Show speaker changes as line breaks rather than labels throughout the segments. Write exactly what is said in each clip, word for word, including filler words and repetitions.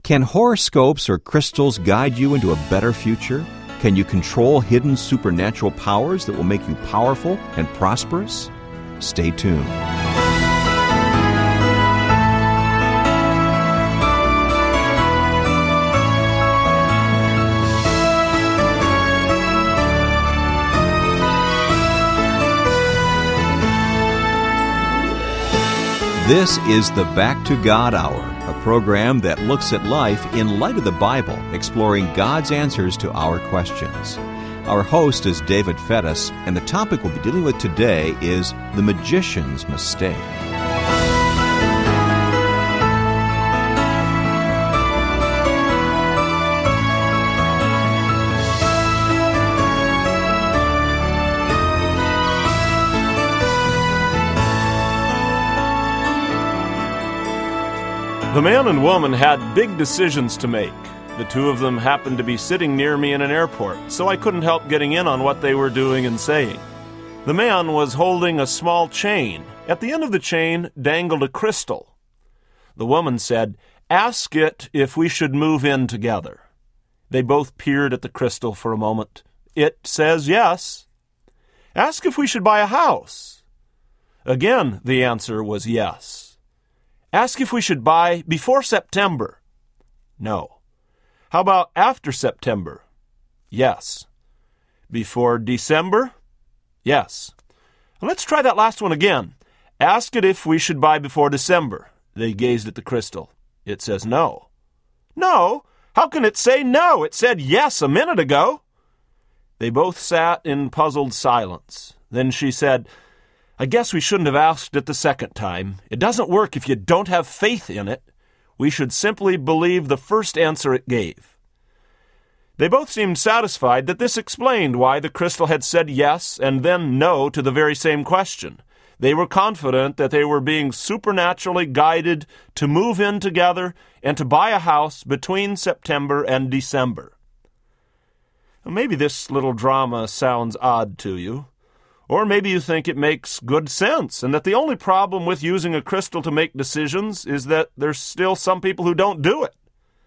Can horoscopes or crystals guide you into a better future? Can you control hidden supernatural powers that will make you powerful and prosperous? Stay tuned. This is the Back to God Hour, a program that looks at life in light of the Bible, exploring God's answers to our questions. Our host is David Fettis, and the topic we'll be dealing with today is the magician's mistake.
The man and woman had big decisions to make. The two of them happened to be sitting near me in an airport, so I couldn't help getting in on what they were doing and saying. The man was holding a small chain. At the end of the chain dangled a crystal. The woman said, "Ask it if we should move in together." They both peered at the crystal for a moment. "It says yes." "Ask if we should buy a house." Again, the answer was yes. "Ask if we should buy before September." No. "How about after September?" Yes. "Before December?" Yes. "Let's try that last one again. Ask it if we should buy before December." They gazed at the crystal. "It says no." "No? How can it say no? It said yes a minute ago." They both sat in puzzled silence. Then she said, "I guess we shouldn't have asked it the second time. It doesn't work if you don't have faith in it. We should simply believe the first answer it gave." They both seemed satisfied that this explained why the crystal had said yes and then no to the very same question. They were confident that they were being supernaturally guided to move in together and to buy a house between September and December. Maybe this little drama sounds odd to you. Or maybe you think it makes good sense, and that the only problem with using a crystal to make decisions is that there's still some people who don't do it.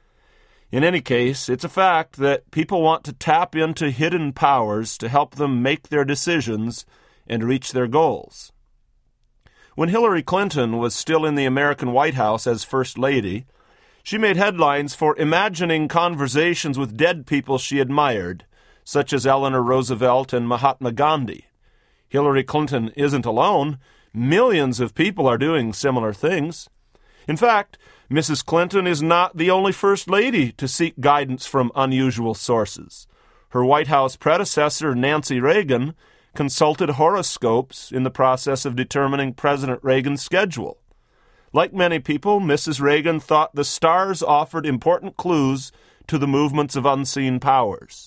In any case, it's a fact that people want to tap into hidden powers to help them make their decisions and reach their goals. When Hillary Clinton was still in the American White House as First Lady, she made headlines for imagining conversations with dead people she admired, such as Eleanor Roosevelt and Mahatma Gandhi. Hillary Clinton isn't alone. Millions of people are doing similar things. In fact, Missus Clinton is not the only First Lady to seek guidance from unusual sources. Her White House predecessor, Nancy Reagan, consulted horoscopes in the process of determining President Reagan's schedule. Like many people, Missus Reagan thought the stars offered important clues to the movements of unseen powers.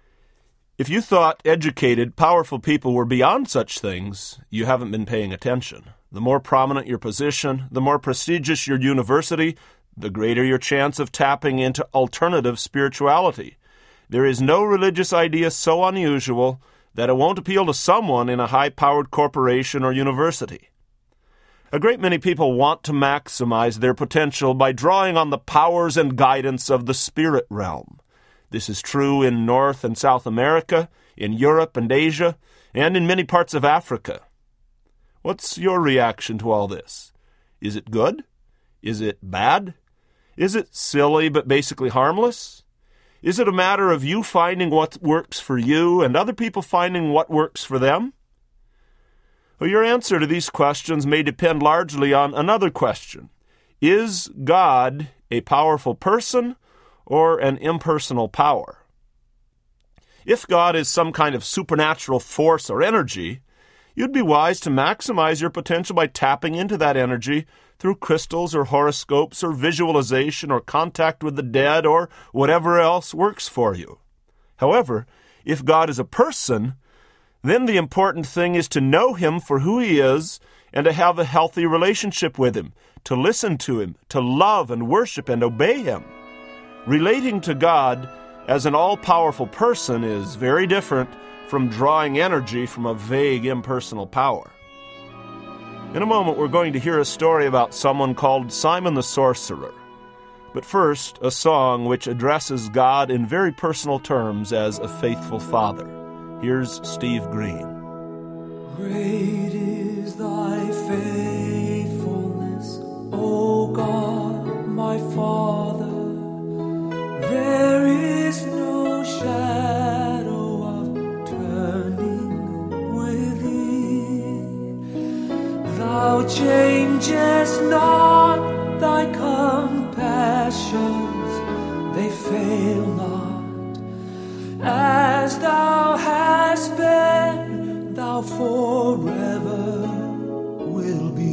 If you thought educated, powerful people were beyond such things, you haven't been paying attention. The more prominent your position, the more prestigious your university, the greater your chance of tapping into alternative spirituality. There is no religious idea so unusual that it won't appeal to someone in a high-powered corporation or university. A great many people want to maximize their potential by drawing on the powers and guidance of the spirit realm. This is true in North and South America, in Europe and Asia, and in many parts of Africa. What's your reaction to all this? Is it good? Is it bad? Is it silly but basically harmless? Is it a matter of you finding what works for you and other people finding what works for them? Well, your answer to these questions may depend largely on another question. Is God a powerful person or an impersonal power? If God is some kind of supernatural force or energy, you'd be wise to maximize your potential by tapping into that energy through crystals or horoscopes or visualization or contact with the dead or whatever else works for you. However, if God is a person, then the important thing is to know him for who he is and to have a healthy relationship with him, to listen to him, to love and worship and obey him. Relating to God as an all-powerful person is very different from drawing energy from a vague, impersonal power. In a moment, we're going to hear a story about someone called Simon the Sorcerer. But first, a song which addresses God in very personal terms as a faithful Father. Here's Steve Green.
Great is thy faithfulness, O God, my Father. There is no shadow of turning with thee. Thou changest not, thy compassions, they fail not. As thou hast been, thou forever will be.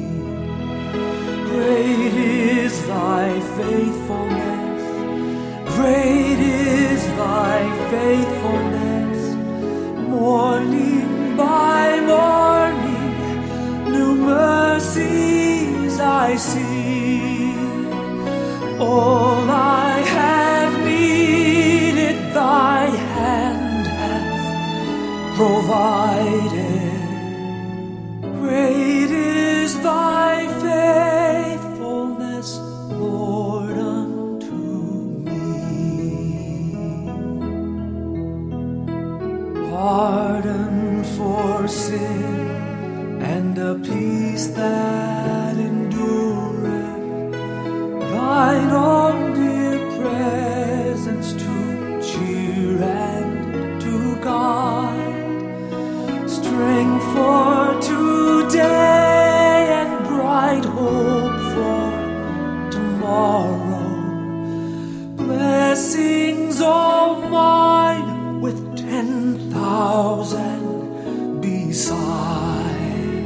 Great is thy faithfulness, great is thy faithfulness. Morning by morning, new mercies I see. All I have needed, thy hand hath provided. Great is thy faithfulness, Lord, unto me. Pardon for sin and a peace that endureth, thine own dear presence to cheer and to guide, strength for today and bright hope for tomorrow, blessings all mine with ten thousand beside.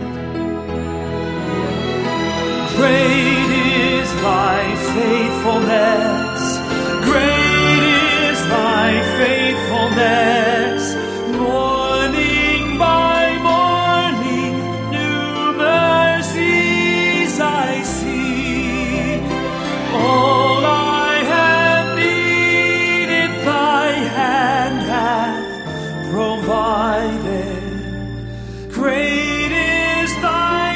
Great is thy faithfulness, great is thy faithfulness. Morning by morning, new mercies I see. All I have needed, thy hand hath provided. Great is thy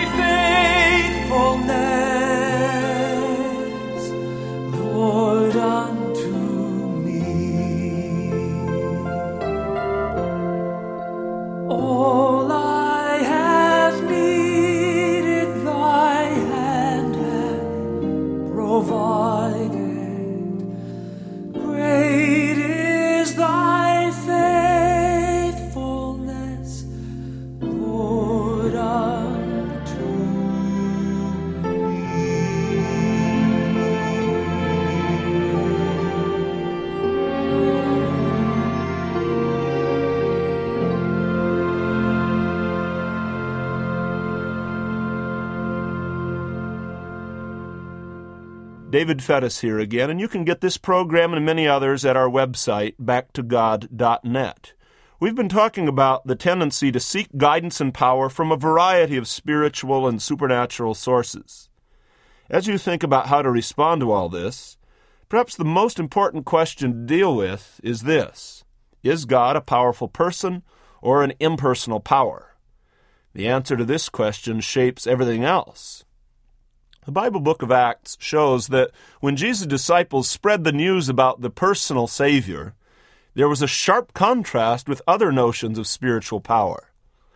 faithfulness, Lord, unto me. All I have needed, thy hand hath provided. Great is thy faithfulness, Lord, unto me.
David Fettis here again, and you can get this program and many others at our website, back to god dot net. We've been talking about the tendency to seek guidance and power from a variety of spiritual and supernatural sources. As you think about how to respond to all this, perhaps the most important question to deal with is this: is God a powerful person or an impersonal power? The answer to this question shapes everything else. The Bible book of Acts shows that when Jesus' disciples spread the news about the personal Savior, there was a sharp contrast with other notions of spiritual power.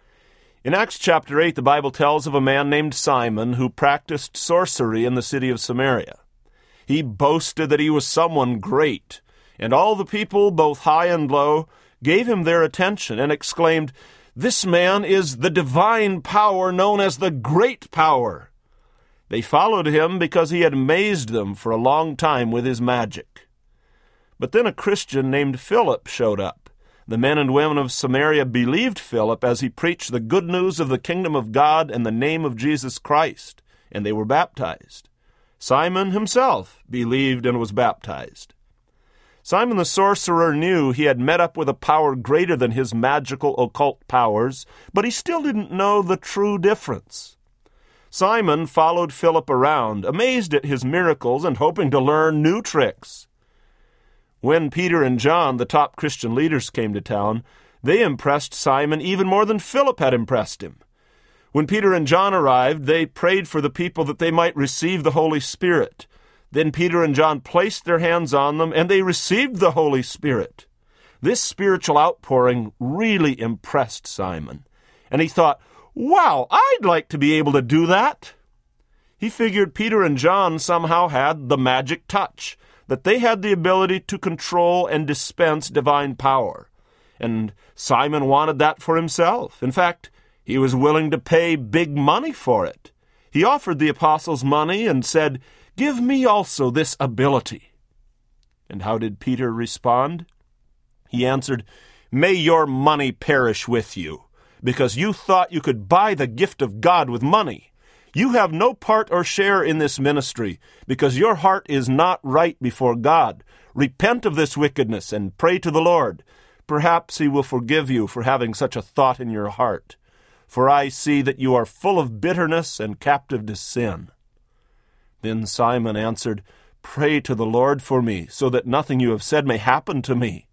In Acts chapter eight, the Bible tells of a man named Simon who practiced sorcery in the city of Samaria. He boasted that he was someone great, and all the people, both high and low, gave him their attention and exclaimed, "This man is the divine power known as the Great Power." They followed him because he had amazed them for a long time with his magic. But then a Christian named Philip showed up. The men and women of Samaria believed Philip as he preached the good news of the kingdom of God and the name of Jesus Christ, and they were baptized. Simon himself believed and was baptized. Simon the sorcerer knew he had met up with a power greater than his magical occult powers, but he still didn't know the true difference. Simon followed Philip around, amazed at his miracles and hoping to learn new tricks. When Peter and John, the top Christian leaders, came to town, they impressed Simon even more than Philip had impressed him. When Peter and John arrived, they prayed for the people that they might receive the Holy Spirit. Then Peter and John placed their hands on them, and they received the Holy Spirit. This spiritual outpouring really impressed Simon, and he thought, wow, I'd like to be able to do that. He figured Peter and John somehow had the magic touch, that they had the ability to control and dispense divine power. And Simon wanted that for himself. In fact, he was willing to pay big money for it. He offered the apostles money and said, "Give me also this ability." And how did Peter respond? He answered, "May your money perish with you, because you thought you could buy the gift of God with money. You have no part or share in this ministry, because your heart is not right before God. Repent of this wickedness and pray to the Lord. Perhaps he will forgive you for having such a thought in your heart. For I see that you are full of bitterness and captive to sin." Then Simon answered, "Pray to the Lord for me, so that nothing you have said may happen to me."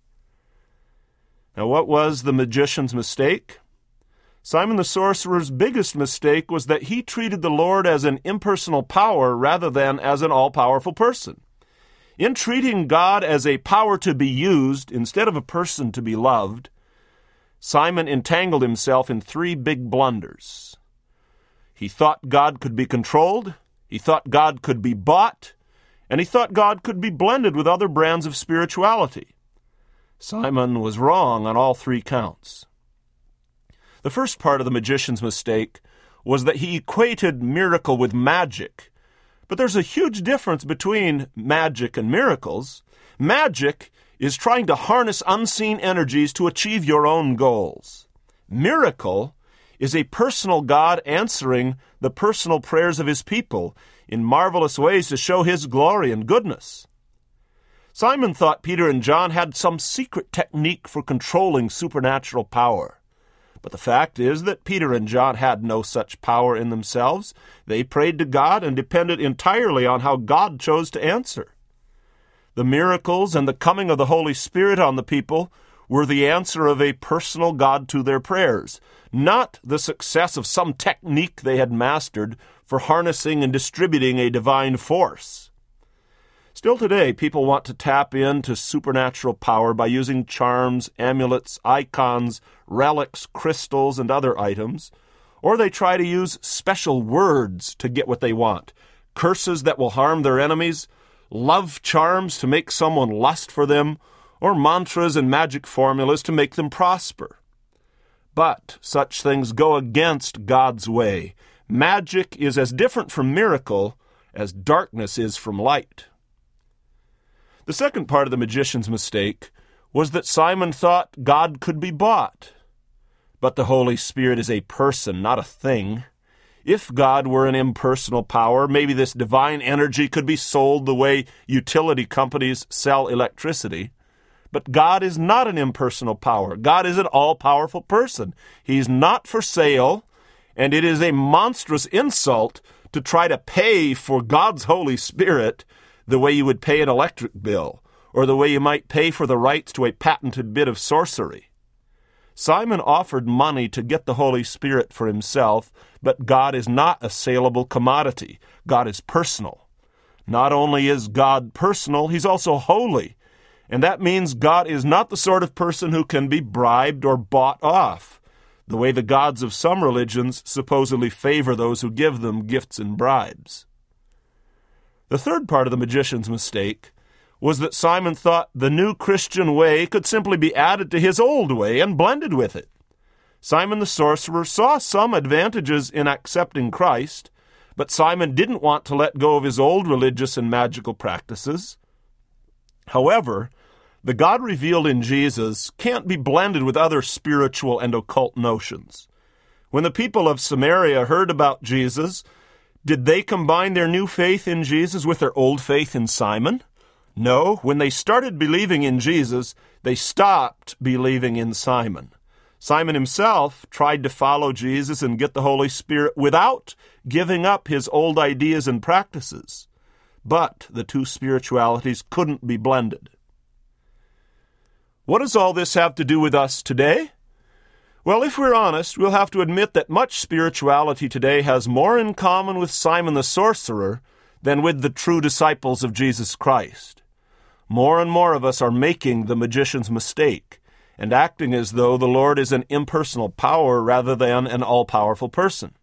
Now, what was the magician's mistake? Simon the sorcerer's biggest mistake was that he treated the Lord as an impersonal power rather than as an all-powerful person. In treating God as a power to be used instead of a person to be loved, Simon entangled himself in three big blunders. He thought God could be controlled, he thought God could be bought, and he thought God could be blended with other brands of spirituality. Simon was wrong on all three counts. The first part of the magician's mistake was that he equated miracle with magic. But there's a huge difference between magic and miracles. Magic is trying to harness unseen energies to achieve your own goals. Miracle is a personal God answering the personal prayers of his people in marvelous ways to show his glory and goodness. Simon thought Peter and John had some secret technique for controlling supernatural power. But the fact is that Peter and John had no such power in themselves. They prayed to God and depended entirely on how God chose to answer. The miracles and the coming of the Holy Spirit on the people were the answer of a personal God to their prayers, not the success of some technique they had mastered for harnessing and distributing a divine force. Still today, people want to tap into supernatural power by using charms, amulets, icons, relics, crystals, and other items, or they try to use special words to get what they want, curses that will harm their enemies, love charms to make someone lust for them, or mantras and magic formulas to make them prosper. But such things go against God's way. Magic is as different from miracle as darkness is from light. The second part of the magician's mistake was that Simon thought God could be bought. But the Holy Spirit is a person, not a thing. If God were an impersonal power, maybe this divine energy could be sold the way utility companies sell electricity. But God is not an impersonal power. God is an all-powerful person. He's not for sale, and it is a monstrous insult to try to pay for God's Holy Spirit the way you would pay an electric bill, or the way you might pay for the rights to a patented bit of sorcery. Simon offered money to get the Holy Spirit for himself, but God is not a saleable commodity. God is personal. Not only is God personal, he's also holy, and that means God is not the sort of person who can be bribed or bought off, the way the gods of some religions supposedly favor those who give them gifts and bribes. The third part of the magician's mistake was that Simon thought the new Christian way could simply be added to his old way and blended with it. Simon the sorcerer saw some advantages in accepting Christ, but Simon didn't want to let go of his old religious and magical practices. However, the God revealed in Jesus can't be blended with other spiritual and occult notions. When the people of Samaria heard about Jesus, did they combine their new faith in Jesus with their old faith in Simon? No, when they started believing in Jesus, they stopped believing in Simon. Simon himself tried to follow Jesus and get the Holy Spirit without giving up his old ideas and practices. But the two spiritualities couldn't be blended. What does all this have to do with us today? Well, if we're honest, we'll have to admit that much spirituality today has more in common with Simon the sorcerer than with the true disciples of Jesus Christ. More and more of us are making the magician's mistake and acting as though the Lord is an impersonal power rather than an all-powerful person.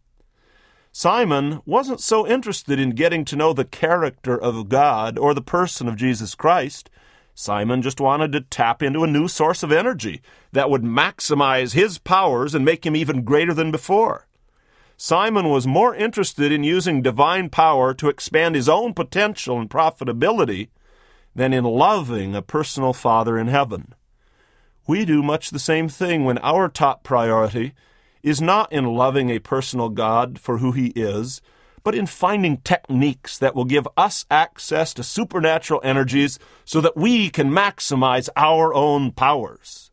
Simon wasn't so interested in getting to know the character of God or the person of Jesus Christ. Simon just wanted to tap into a new source of energy that would maximize his powers and make him even greater than before. Simon was more interested in using divine power to expand his own potential and profitability than in loving a personal Father in heaven. We do much the same thing when our top priority is not in loving a personal God for who he is, but in finding techniques that will give us access to supernatural energies so that we can maximize our own powers.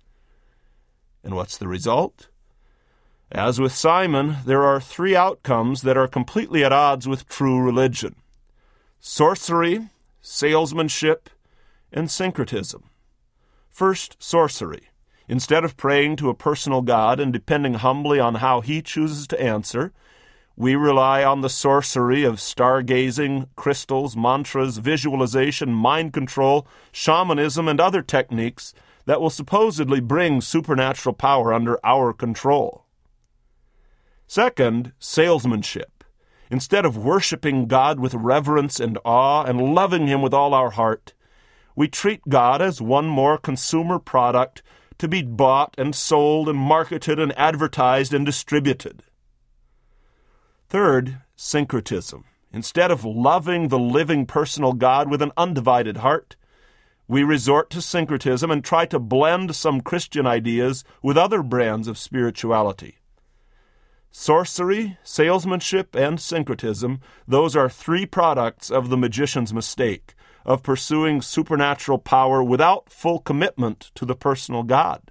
And what's the result? As with Simon, there are three outcomes that are completely at odds with true religion: sorcery, salesmanship, and syncretism. First, sorcery. Instead of praying to a personal God and depending humbly on how he chooses to answer, we rely on the sorcery of stargazing, crystals, mantras, visualization, mind control, shamanism, and other techniques that will supposedly bring supernatural power under our control. Second, salesmanship. Instead of worshiping God with reverence and awe and loving him with all our heart, we treat God as one more consumer product to be bought and sold and marketed and advertised and distributed. Third, syncretism. Instead of loving the living personal God with an undivided heart, we resort to syncretism and try to blend some Christian ideas with other brands of spirituality. Sorcery, salesmanship, and syncretism, those are three products of the magician's mistake, of pursuing supernatural power without full commitment to the personal God.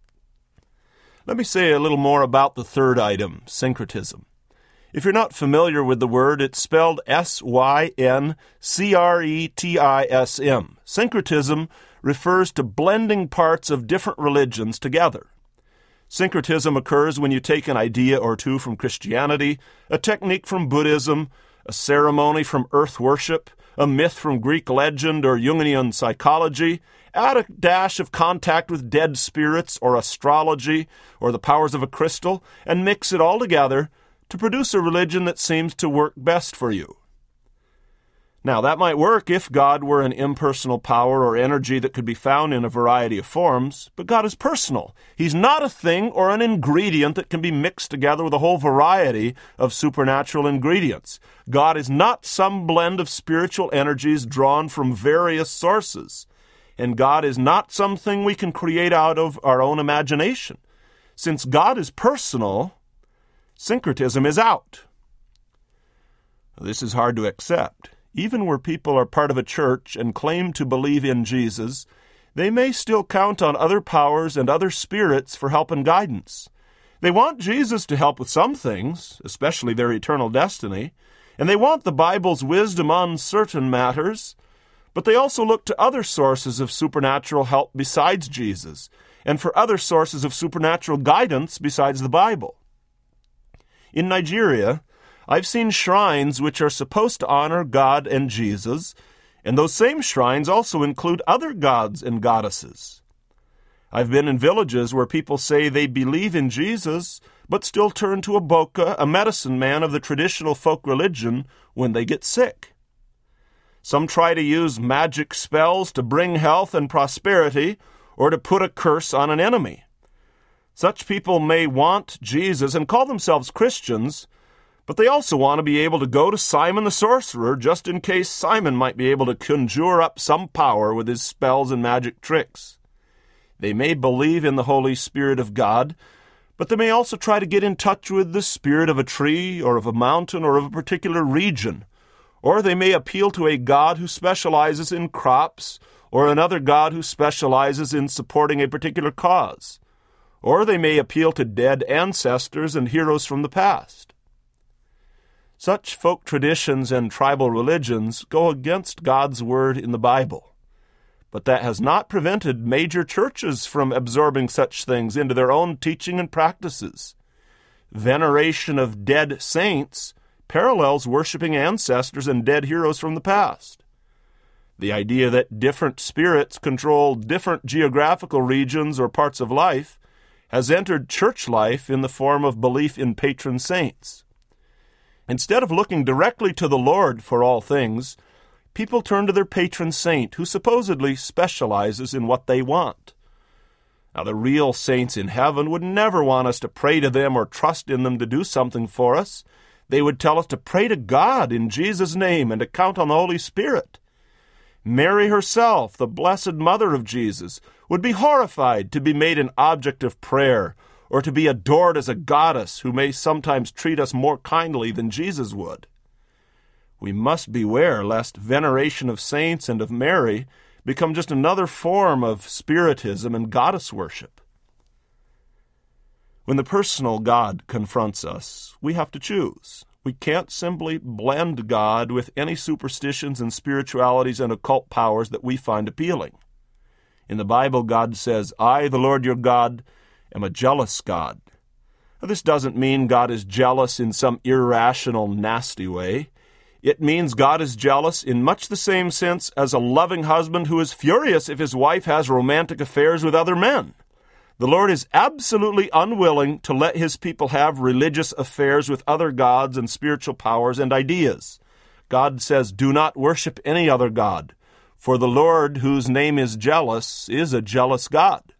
Let me say a little more about the third item, syncretism. If you're not familiar with the word, it's spelled S Y N C R E T I S M. Syncretism refers to blending parts of different religions together. Syncretism occurs when you take an idea or two from Christianity, a technique from Buddhism, a ceremony from earth worship, a myth from Greek legend or Jungian psychology, add a dash of contact with dead spirits or astrology or the powers of a crystal, and mix it all together to produce a religion that seems to work best for you. Now, that might work if God were an impersonal power or energy that could be found in a variety of forms, but God is personal. He's not a thing or an ingredient that can be mixed together with a whole variety of supernatural ingredients. God is not some blend of spiritual energies drawn from various sources. And God is not something we can create out of our own imagination. Since God is personal, syncretism is out. This is hard to accept. Even where people are part of a church and claim to believe in Jesus, they may still count on other powers and other spirits for help and guidance. They want Jesus to help with some things, especially their eternal destiny, and they want the Bible's wisdom on certain matters, but they also look to other sources of supernatural help besides Jesus, and for other sources of supernatural guidance besides the Bible. In Nigeria, I've seen shrines which are supposed to honor God and Jesus, and those same shrines also include other gods and goddesses. I've been in villages where people say they believe in Jesus, but still turn to a boka, a medicine man of the traditional folk religion, when they get sick. Some try to use magic spells to bring health and prosperity, or to put a curse on an enemy. Such people may want Jesus and call themselves Christians, but they also want to be able to go to Simon the sorcerer just in case Simon might be able to conjure up some power with his spells and magic tricks. They may believe in the Holy Spirit of God, but they may also try to get in touch with the spirit of a tree or of a mountain or of a particular region. Or they may appeal to a God who specializes in crops or another God who specializes in supporting a particular cause. Or they may appeal to dead ancestors and heroes from the past. Such folk traditions and tribal religions go against God's word in the Bible. But that has not prevented major churches from absorbing such things into their own teaching and practices. Veneration of dead saints parallels worshiping ancestors and dead heroes from the past. The idea that different spirits control different geographical regions or parts of life has entered church life in the form of belief in patron saints. Instead of looking directly to the Lord for all things, people turn to their patron saint, who supposedly specializes in what they want. Now, the real saints in heaven would never want us to pray to them or trust in them to do something for us. They would tell us to pray to God in Jesus' name and to count on the Holy Spirit. Mary herself, the blessed mother of Jesus, would be horrified to be made an object of prayer or to be adored as a goddess who may sometimes treat us more kindly than Jesus would. We must beware lest veneration of saints and of Mary become just another form of spiritism and goddess worship. When the personal God confronts us, we have to choose. We can't simply blend God with any superstitions and spiritualities and occult powers that we find appealing. In the Bible, God says, "I, the Lord your God, am a jealous God." Now, this doesn't mean God is jealous in some irrational, nasty way. It means God is jealous in much the same sense as a loving husband who is furious if his wife has romantic affairs with other men. The Lord is absolutely unwilling to let his people have religious affairs with other gods and spiritual powers and ideas. God says, "Do not worship any other god, for the Lord, whose name is jealous, is a jealous God."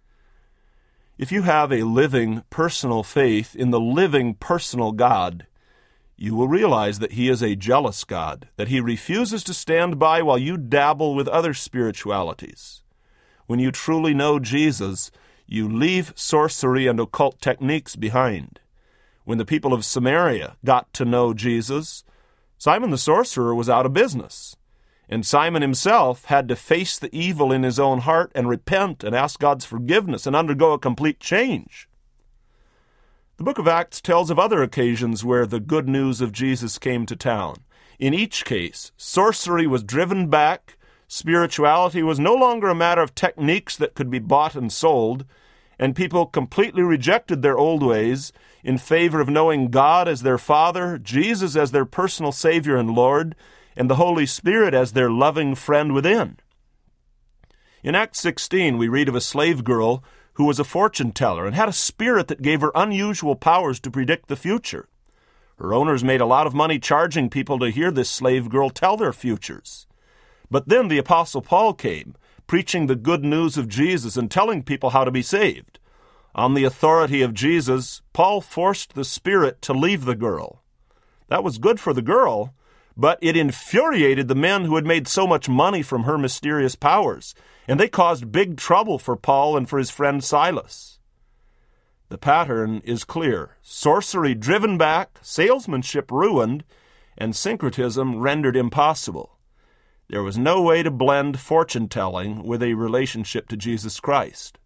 If you have a living, personal faith in the living, personal God, you will realize that he is a jealous God, that he refuses to stand by while you dabble with other spiritualities. When you truly know Jesus, you leave sorcery and occult techniques behind. When the people of Samaria got to know Jesus, Simon the sorcerer was out of business. And Simon himself had to face the evil in his own heart and repent and ask God's forgiveness and undergo a complete change. The book of Acts tells of other occasions where the good news of Jesus came to town. In each case, sorcery was driven back, spirituality was no longer a matter of techniques that could be bought and sold, and people completely rejected their old ways in favor of knowing God as their Father, Jesus as their personal Savior and Lord, and the Holy Spirit as their loving friend within. In Acts sixteen, we read of a slave girl who was a fortune teller and had a spirit that gave her unusual powers to predict the future. Her owners made a lot of money charging people to hear this slave girl tell their futures. But then the Apostle Paul came, preaching the good news of Jesus and telling people how to be saved. On the authority of Jesus, Paul forced the spirit to leave the girl. That was good for the girl, but it infuriated the men who had made so much money from her mysterious powers, and they caused big trouble for Paul and for his friend Silas. The pattern is clear. Sorcery driven back, salesmanship ruined, and syncretism rendered impossible. There was no way to blend fortune-telling with a relationship to Jesus Christ.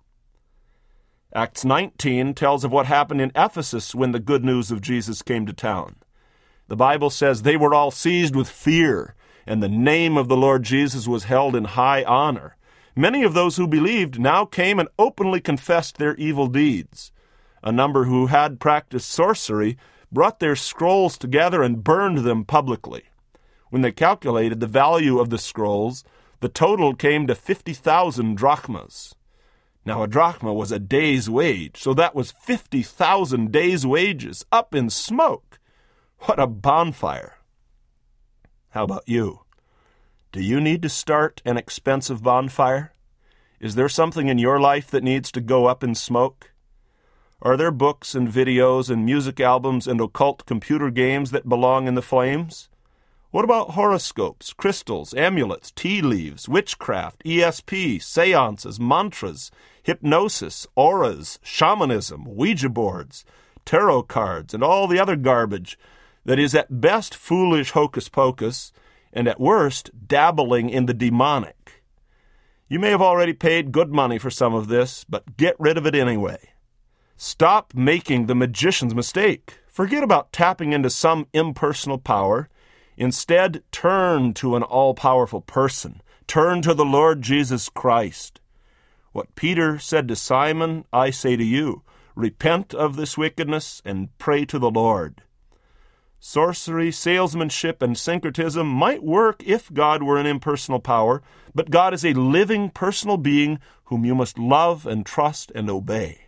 Acts nineteen tells of what happened in Ephesus when the good news of Jesus came to town. The Bible says they were all seized with fear, and the name of the Lord Jesus was held in high honor. Many of those who believed now came and openly confessed their evil deeds. A number who had practiced sorcery brought their scrolls together and burned them publicly. When they calculated the value of the scrolls, the total came to fifty thousand drachmas. Now a drachma was a day's wage, so that was fifty thousand days' wages up in smoke. What a bonfire. How about you? Do you need to start an expensive bonfire? Is there something in your life that needs to go up in smoke? Are there books and videos and music albums and occult computer games that belong in the flames? What about horoscopes, crystals, amulets, tea leaves, witchcraft, E S P, seances, mantras, hypnosis, auras, shamanism, Ouija boards, tarot cards, and all the other garbage that is at best foolish hocus-pocus, and at worst dabbling in the demonic? You may have already paid good money for some of this, but get rid of it anyway. Stop making the magician's mistake. Forget about tapping into some impersonal power. Instead, turn to an all-powerful person. Turn to the Lord Jesus Christ. What Peter said to Simon, I say to you, repent of this wickedness and pray to the Lord. Sorcery, salesmanship, and syncretism might work if God were an impersonal power, but God is a living, personal being whom you must love and trust and obey.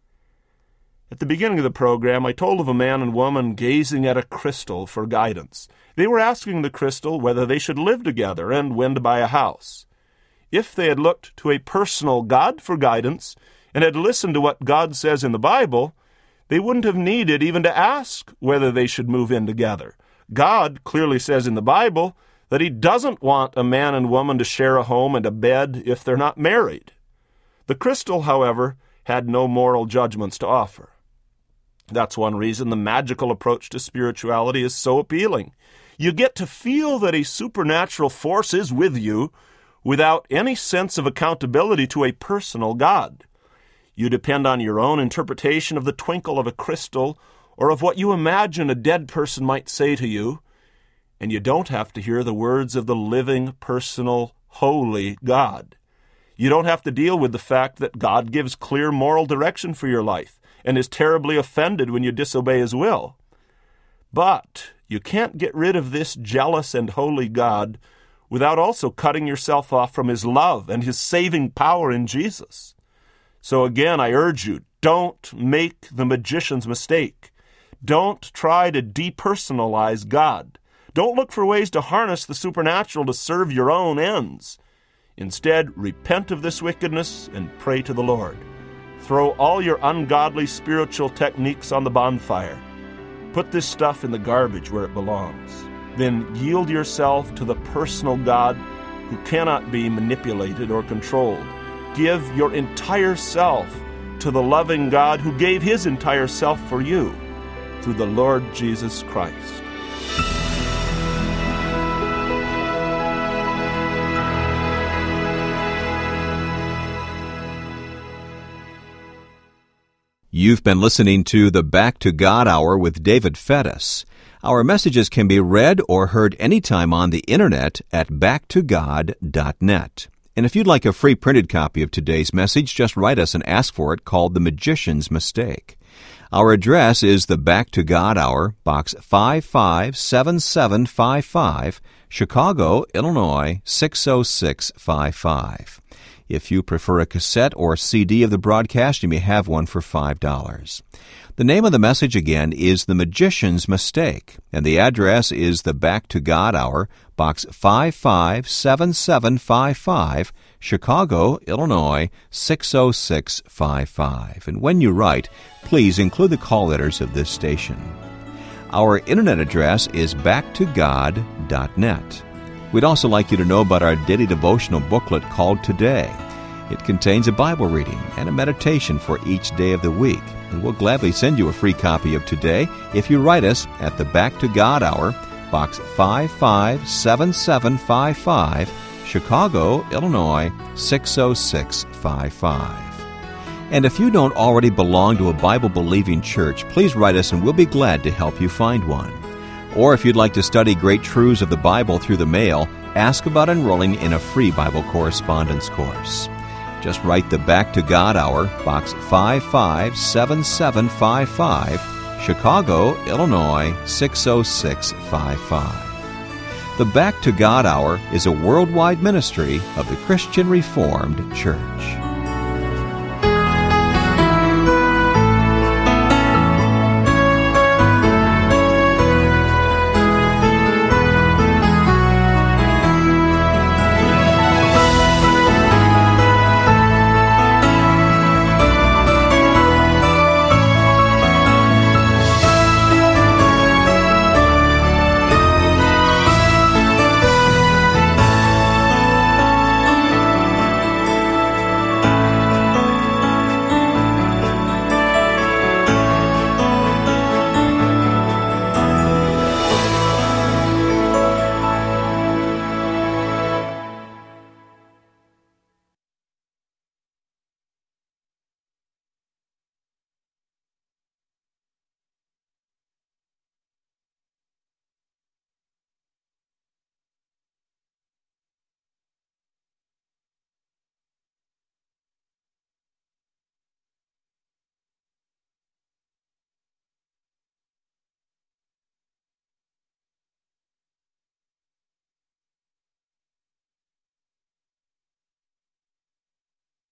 At the beginning of the program, I told of a man and woman gazing at a crystal for guidance. They were asking the crystal whether they should live together and when to buy a house. If they had looked to a personal God for guidance and had listened to what God says in the Bible, they wouldn't have needed even to ask whether they should move in together. God clearly says in the Bible that He doesn't want a man and woman to share a home and a bed if they're not married. The crystal, however, had no moral judgments to offer. That's one reason the magical approach to spirituality is so appealing. You get to feel that a supernatural force is with you without any sense of accountability to a personal God. You depend on your own interpretation of the twinkle of a crystal or of what you imagine a dead person might say to you, and you don't have to hear the words of the living, personal, holy God. You don't have to deal with the fact that God gives clear moral direction for your life and is terribly offended when you disobey His will. But you can't get rid of this jealous and holy God without also cutting yourself off from His love and His saving power in Jesus. So again, I urge you, don't make the magician's mistake. Don't try to depersonalize God. Don't look for ways to harness the supernatural to serve your own ends. Instead, repent of this wickedness and pray to the Lord. Throw all your ungodly spiritual techniques on the bonfire. Put this stuff in the garbage where it belongs. Then yield yourself to the personal God who cannot be manipulated or controlled. Give your entire self to the loving God who gave His entire self for you through the Lord Jesus Christ.
You've been listening to the Back to God Hour with David Fettis. Our messages can be read or heard anytime on the Internet at back to god dot net. And if you'd like a free printed copy of today's message, just write us and ask for it, called The Magician's Mistake. Our address is the Back to God Hour, Box five five seven seven five five, Chicago, Illinois six oh six five five. If you prefer a cassette or C D of the broadcast, you may have one for five dollars. The name of the message again is The Magician's Mistake, and the address is the Back to God Hour, Box five five seven seven five five, Chicago, Illinois six oh six five five. And when you write, please include the call letters of this station. Our internet address is back to god dot net. We'd also like you to know about our daily devotional booklet called Today. It contains a Bible reading and a meditation for each day of the week, and we'll gladly send you a free copy of Today if you write us at the Back to God Hour, Box five five seven seven five five, Chicago, Illinois six oh six five five. And if you don't already belong to a Bible-believing church, please write us and we'll be glad to help you find one. Or if you'd like to study great truths of the Bible through the mail, ask about enrolling in a free Bible correspondence course. Just write the Back to God Hour, Box five five seven seven five five, Chicago, Illinois six oh six five five. The Back to God Hour is a worldwide ministry of the Christian Reformed Church.